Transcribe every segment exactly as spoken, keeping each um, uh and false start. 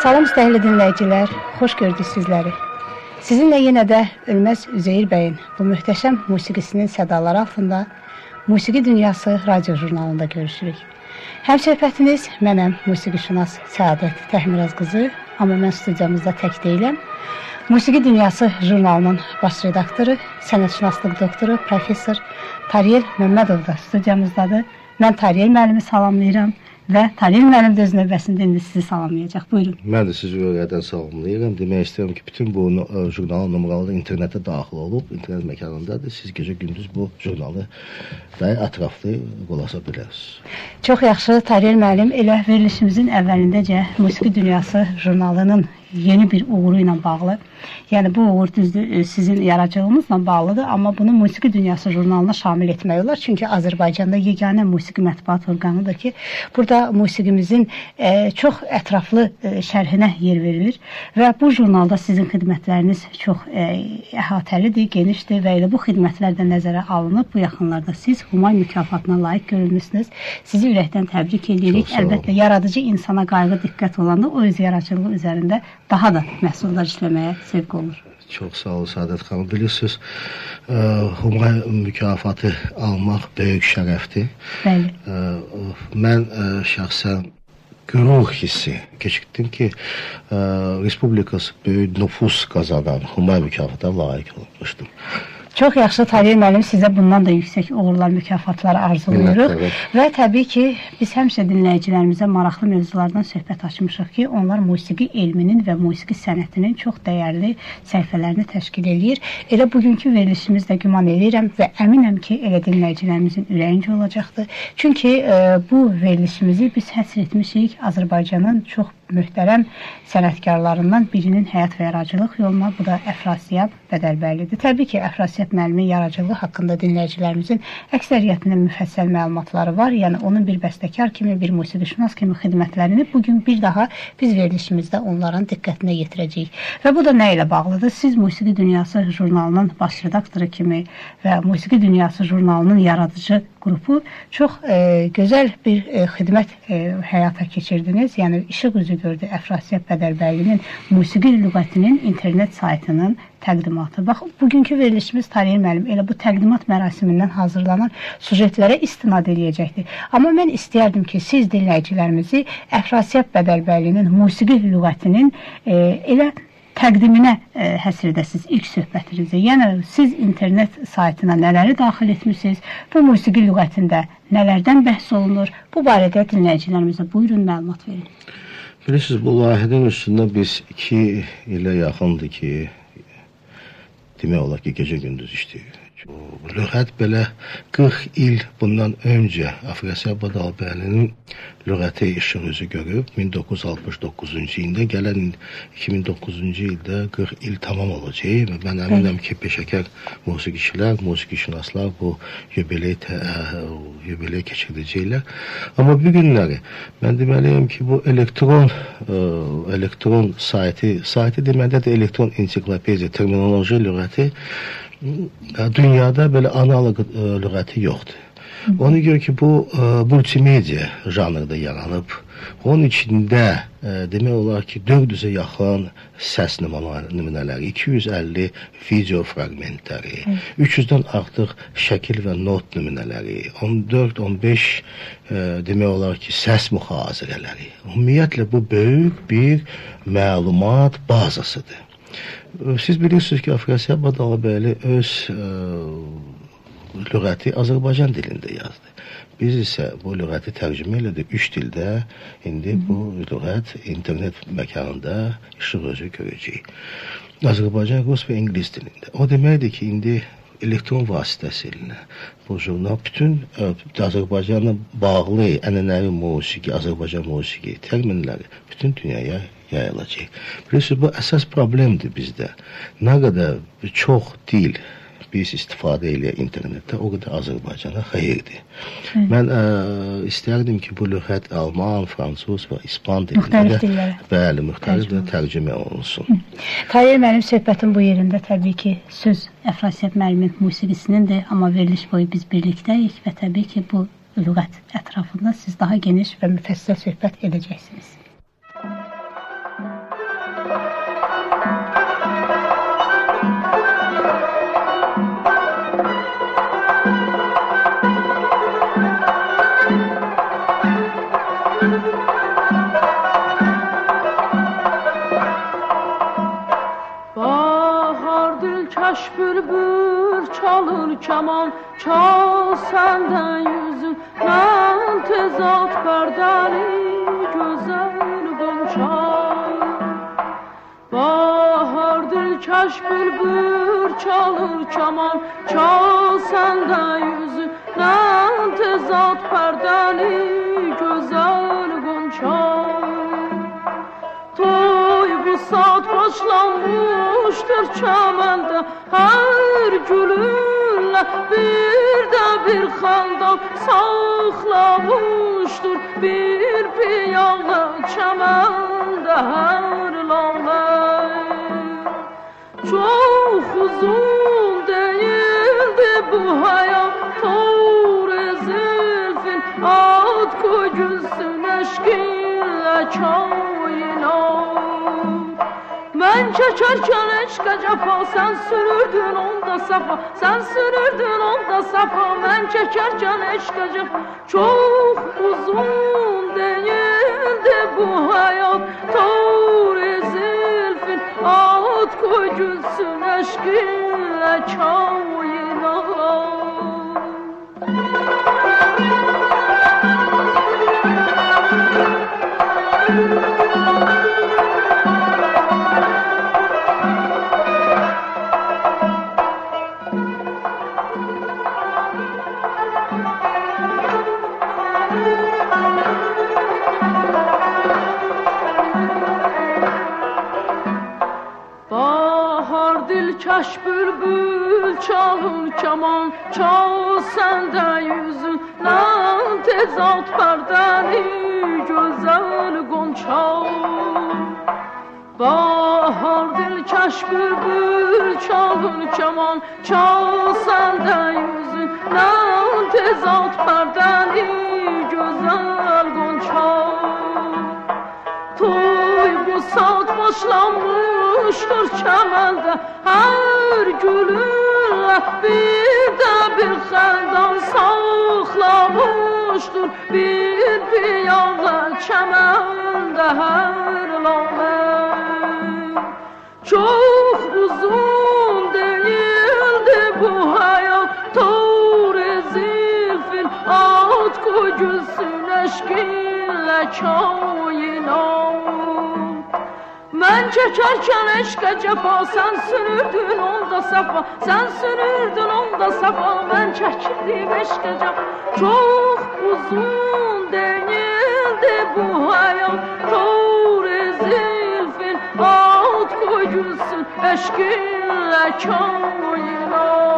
Salam istəkli dinləyicilər, xoş gördük sizləri. Sizinlə yenə də Ölməz Üzeyir bəyin bu möhtəşəm musiqisinin sədaları altında Musiqi Dünyası radio jurnalında görüşürük. Həmsöhbətiniz mənəm musiqişünas Səadət Təhmiraz qızı, amma mən studiyamızda tək deyiləm. Musiqi Dünyası jurnalının baş redaktoru, sənətşünaslıq doktoru, professor Tariyel Məmmədov da studiyamızdadır. Mən Tariyel müəllimi salamlayıram. Və Tariyel müəllim də öz növbəsində indi sizi salamlayacaq. Buyurun. Mən də sizi ürəkdən salamlayıram. Demək istəyirəm ki, bütün bu jurnalın numaraları internetə daxil olub, internet məkanındadır. Siz gecə-gündüz bu jurnalı və ətraflı qulaq asa bilərsiniz. Çox yaxşı, Tariyel müəllim. Elə verilişimizin əvvəlindəcə Musiqi Dünyası jurnalının yeni bir uğuru ilə bağlı. Yəni bu uğur düzdür, sizin yaradıcılığınızla bağlıdır, amma bunu Musiqi Dünyası jurnalına şamil etmək olar. Çünki Azərbaycanda yeganə musiqi mətbuat orqanıdır ki, burada musiqimizin e, çox ətraflı e, şərhinə yer verilir və bu jurnalda sizin xidmətləriniz çox e, əhatəlidir, genişdir və elə bu xidmətlər də nəzərə alınıb. Bu yaxınlarda siz Humay mükafatına layiq görülmüşsünüz. Sizi ürəkdən təbrik edirik. Əlbəttə, yaradıcı insana qayğı diqqət olanda o öz yaradıcılığı üzərində daha da məhsuldar işləməyə sevq olur. Çox sağ olun Səadət xanım. Bilirsiniz, ə, Humay mükafatı almaq böyük şərəfdir. Bəli. Ə, mən ə, şəxsən qürur hissi keçirdim ki, ə, Respublikası böyük nüfus qazanan Humay mükafatına layiq olmuşdum. Çox yaxşı, Tariyel müəllim, sizə bundan da yüksək uğurlar, mükafatları arzulayırıq. Evet, evet. Və təbii ki, biz həmişə dinləyicilərimizə maraqlı mövzulardan söhbət açmışıq ki, onlar musiqi elminin və musiqi sənətinin çox dəyərli səhifələrini təşkil edir. Elə bugünkü verilişimizdə güman edirəm və əminəm ki, elə dinləyicilərimizin ürəyincə olacaqdır. Çünki e, bu verilişimizi biz həsr etmişik Azərbaycanın çox möhtərəm sənətkarlarından birinin həyat və yaradıcılıq yoluna, bu da Əfrasiyab Bədəlbəylidir. Təbii ki, Əfrasiyab müəllimin yaradıcılığı haqqında dinləyicilərimizin əksəriyyətinin müfəssəl məlumatları var. Yəni, onun bir bəstəkar kimi, bir musiqişünas kimi xidmətlərini bugün bir daha biz verilişimizdə onların diqqətinə yetirəcəyik. Və bu da nə ilə bağlıdır? Siz Musiqi Dünyası jurnalının baş redaktoru kimi və Musiqi Dünyası jurnalının yaradıcı qrupu çox e, gözəl bir e, xidmət e, həyata keçirdiniz. Yəni, işıq üzü gördü Əfrasiyab Bədəlbəylinin musiqi lüğətinin internet saytının təqdimatı. Bax, bugünkü verilişimiz Tariyel müəllim elə bu təqdimat mərasimindən hazırlanan sujetlərə istinad edəcəkdir. Amma mən istəyərdim ki, siz dinləyicilərimizi Əfrasiyab Bədəlbəylinin musiqi lüğətinin e, elə təqdiminə e, həsr edəsiniz ilk söhbətinizi. Yəni, siz internet saytına nələri daxil etmişsiniz, bu musiqi lüğətində nələrdən bəhs olunur, bu barədə dinləyicilərimizə buyurun məlumat verin. Bilirsiniz, bu layihədən üstündə biz iki ilə yaxındır ki, demək olar ki, gecə-gündüz işləyirik. Lüğət belə qırx il bundan öncə Əfrasiyab Bədəlbəylinin lüğəti işıq üzü görüb. min doqquz yüz altmış doqquzuncu ildə, gələn iki min doqquzuncu ildə qırx il tamam olacaq və mən əminəm ki, peşəkar musiqiçilər, musiqişünaslar bu yubiley, yubiley keçirdəcəklər. Amma bu günləri mən deməliyəm ki, bu elektron ə, elektron saytı, saytı demədə də elektron ensiklopediya, terminoloji lüğəti dünyada belə analog lüğəti yoxdur. Ona görə ki, bu multimedia janrda yaranıb. Onun içində demək olar ki, dörd yüzə yaxın səs nümunələri, iki yüz əlli video fraqmentləri, üç yüzdən artıq şəkil və not nümunələri, on dörd on beş demək olar ki, səs mühazirələri. Ümumiyyətlə, bu böyük bir məlumat bazasıdır. Siz bilirsiniz ki, Əfrasiyab Bədəlbəyli öz ə, lüğəti Azərbaycan dilində yazdı. Biz isə bu lüğəti tərcümə elədik üç dildə. İndi bu lüğət internet məkanında işıq özü görəcək. Azərbaycan, rus və ingilis dilində. O deməkdir ki, indi elektron vasitəsilə bu jurnal bütün ə, Azərbaycanla bağlı ənənəvi musiqi, Azərbaycan musiqi terminləri bütün dünyaya yayılacaq. Bilirsiniz, bu əsas problemdir bizdə. Nə qədər çox dil biz istifadə eləyək internetdə, o qədər Azərbaycana xeyirdir. Hı. Mən ə, istərdim ki, bu lüğət Alman, Fransız və İspan dilində də bəli, müxtəlif də tərcümə olunsun. Tariyel müəllim, söhbətin bu yerində təbii ki, söz Əfrasiyab müəllimin musiqisinindir, amma veriliş boyu biz birlikdəyik və təbii ki, bu lüğət ətrafında siz daha geniş və müfəssəl söhbət edəcəksiniz. çalır keman, çal senden yüzünden tezat perdeli güzel Gonçay. Bahardır kaş bülbül çalır keman, çal senden yüzünden tezat perdeli güzel Gonçay. Toy bu saat başlanmıştır çamende, her gülünle bir de bir xandan saxlamışdır bir piyalı çamende her lale. Çok uzun değildi bu hayat, Tor zülfün at koyulsun eşkinle çayına. Ben çekerken eşka cefa, sen sürürdün onda safa, sen sürürdün onda safa. Ben çekerken eşka cefa, çok uzun değildi bu hayat, Tor zülfün at koyulsun eşkinle çayına. Kaş bülbül çalır keman, çal sende yüzünden tezat perdeli güzel Gonçay. Bahar dil kaş bülbül çalır keman, çal sende yüzünden tezat perdeli güzel Gonçay. Toy bu saat başlanmıştır kemende, her gülünle bir de bir xandan saxlamışdır bir piyalı çemende her lale. Çok uzun değildi bu hayat, Tor zülfün at koyulsun eşkinle çayına. Ben çekerken eşka cefa, sen sürürdün onda safa, sen sürürdün onda safa. Ben çekirdim eşka cefa, çok uzun değildi bu hayat, Tor zülfün at koyulsun eşkinle çayına.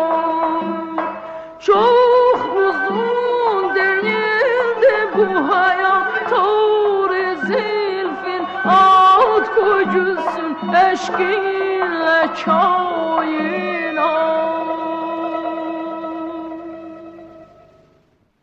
Çok uzun değildi bu hayat, Tor zülfün at koyulsun eşkinle çayına.